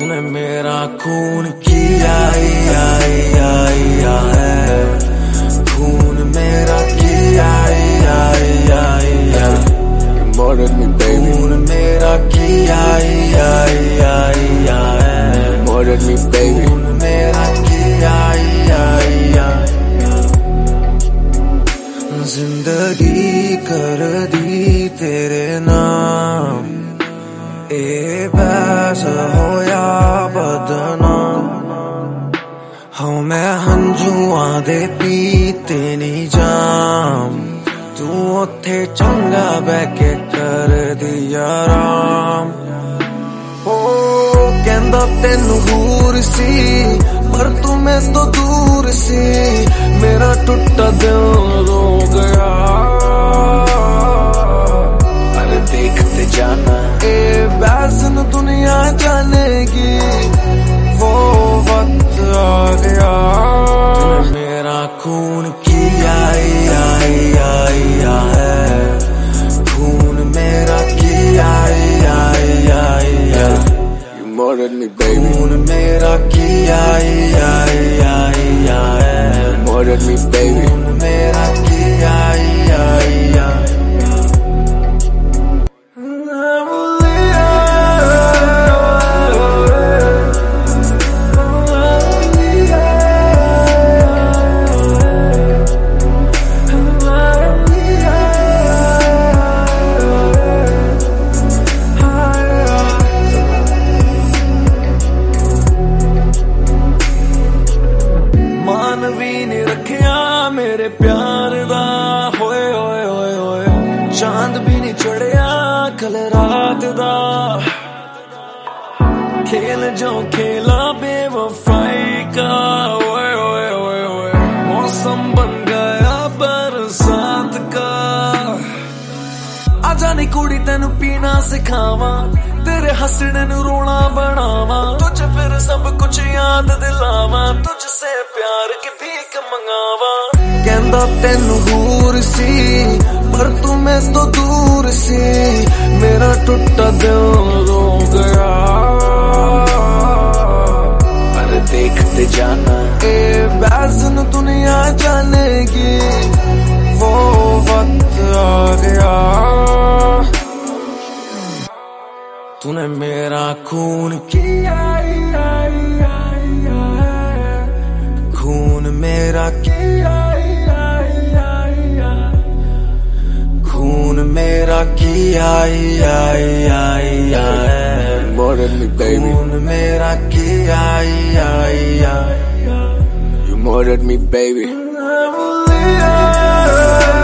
तूने मेरा खून किया है, खून मेरा किया You murdered me, baby. खून मेरा किया है, Murdered me, baby. खून मेरा किया। जिंदगी कर दी तेरे नाम, ए बैस हो या बदनाम, हाँ मैं हंजुआं दे पीते नहीं जाम, तू उत्थे चंगा बह के कर दिया राम। ओ कहंदा तेनू हूर सी पर तू मैं तो दूर सी, मेरा टुटा दिल रो गया। अरे देखते जाना ए बैसन दुनिया जानेगी, वो वक्त आ गया। तूने मेरा खून किया है, खून मेरा किया है, You murdered me, baby. खून मेरा किया है, Murdered me, baby. खून मेरा किया। मानवी ने रखिया मेरे प्यार दा, होए होए होए होए चांद भी नहीं चढ़िया कल रात दा। खेल जो खेला बेवफाई का, ओए ओए ओए ओए मौसम बन गया बरसात का। आजा नी कुड़ी तेनू पीना सिखावा, तेरे हंसने नू रोना बनावा, तुझे फिर सब कुछ याद दिलावा, तुझसे प्यार की भीख मंगावा। कहंदा तेनू हूर सी पर तू मैं तो दूर सी, मेरा टुटा दिल रो गया। अरे देखते जाना ए बैसन दुनिया जानेगी, वो वक्त आ गया। तूने मेरा खून किया है, खून मेरा किया है, खून मेरा किया है, Murdered me, baby. खून मेरा किया है। You murdered me, baby. I believe